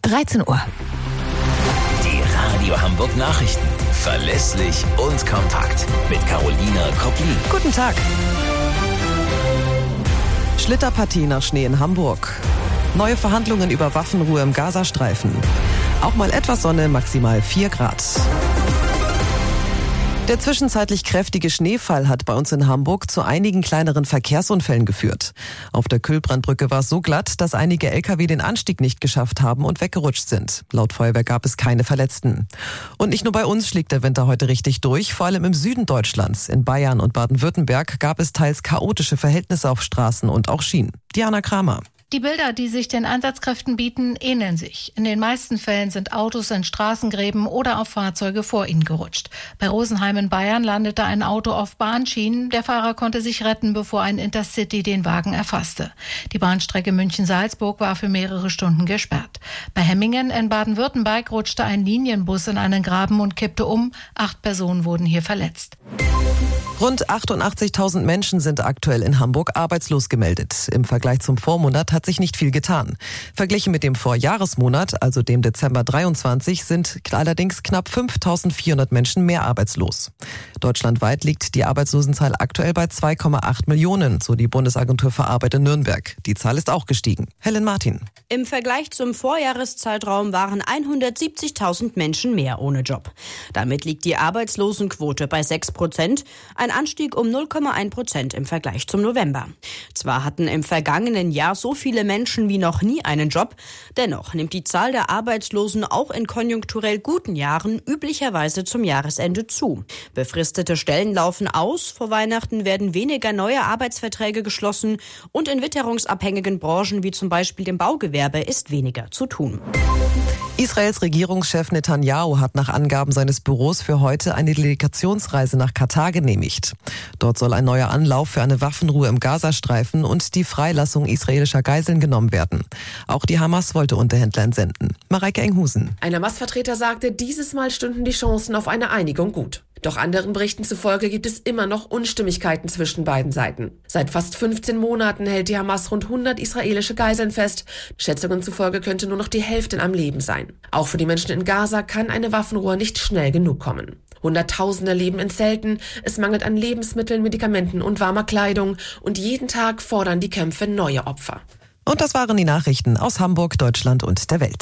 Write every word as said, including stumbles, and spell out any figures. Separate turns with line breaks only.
dreizehn Uhr.
Die Radio Hamburg Nachrichten. Verlässlich und kompakt. Mit Carolina Koplin.
Guten Tag. Schlitterpartie nach Schnee in Hamburg. Neue Verhandlungen über Waffenruhe im Gazastreifen. Auch mal etwas Sonne, maximal vier Grad. Der zwischenzeitlich kräftige Schneefall hat bei uns in Hamburg zu einigen kleineren Verkehrsunfällen geführt. Auf der Kühlbrandbrücke war es so glatt, dass einige L K W den Anstieg nicht geschafft haben und weggerutscht sind. Laut Feuerwehr gab es keine Verletzten. Und nicht nur bei uns schlägt der Winter heute richtig durch, vor allem im Süden Deutschlands. In Bayern und Baden-Württemberg gab es teils chaotische Verhältnisse auf Straßen und auch Schienen. Diana Kramer.
Die Bilder, die sich den Einsatzkräften bieten, ähneln sich. In den meisten Fällen sind Autos in Straßengräben oder auf Fahrzeuge vor ihnen gerutscht. Bei Rosenheim in Bayern landete ein Auto auf Bahnschienen. Der Fahrer konnte sich retten, bevor ein Intercity den Wagen erfasste. Die Bahnstrecke München-Salzburg war für mehrere Stunden gesperrt. Bei Hemmingen in Baden-Württemberg rutschte ein Linienbus in einen Graben und kippte um. Acht Personen wurden hier verletzt.
Rund achtundachtzigtausend Menschen sind aktuell in Hamburg arbeitslos gemeldet. Im Vergleich zum Vormonat hat sich nicht viel getan. Verglichen mit dem Vorjahresmonat, also dem Dezember dreiundzwanzig, sind allerdings knapp fünftausendvierhundert Menschen mehr arbeitslos. Deutschlandweit liegt die Arbeitslosenzahl aktuell bei zwei Komma acht Millionen, so die Bundesagentur für Arbeit in Nürnberg. Die Zahl ist auch gestiegen. Helen Martin.
Im Vergleich zum Vorjahreszeitraum waren hundertsiebzigtausend Menschen mehr ohne Job. Damit liegt die Arbeitslosenquote bei sechs Prozent, ein Anstieg um null Komma eins Prozent im Vergleich zum November. Zwar hatten im vergangenen Jahr so viele Menschen wie noch nie einen Job, dennoch nimmt die Zahl der Arbeitslosen auch in konjunkturell guten Jahren üblicherweise zum Jahresende zu. Befristete Stellen laufen aus, vor Weihnachten werden weniger neue Arbeitsverträge geschlossen und in witterungsabhängigen Branchen wie zum Beispiel dem Baugewerbe ist weniger zu tun.
Israels Regierungschef Netanyahu hat nach Angaben seines Büros für heute eine Delegationsreise nach Katar genehmigt. Dort soll ein neuer Anlauf für eine Waffenruhe im Gazastreifen und die Freilassung israelischer Geiseln genommen werden. Auch die Hamas wollte Unterhändler entsenden. Mareike Enghusen.
Ein Hamas-Vertreter sagte, dieses Mal stünden die Chancen auf eine Einigung gut. Doch anderen Berichten zufolge gibt es immer noch Unstimmigkeiten zwischen beiden Seiten. Seit fast fünfzehn Monaten hält die Hamas rund hundert israelische Geiseln fest. Schätzungen zufolge könnte nur noch die Hälfte am Leben sein. Auch für die Menschen in Gaza kann eine Waffenruhe nicht schnell genug kommen. Hunderttausende leben in Zelten, es mangelt an Lebensmitteln, Medikamenten und warmer Kleidung und jeden Tag fordern die Kämpfe neue Opfer.
Und das waren die Nachrichten aus Hamburg, Deutschland und der Welt.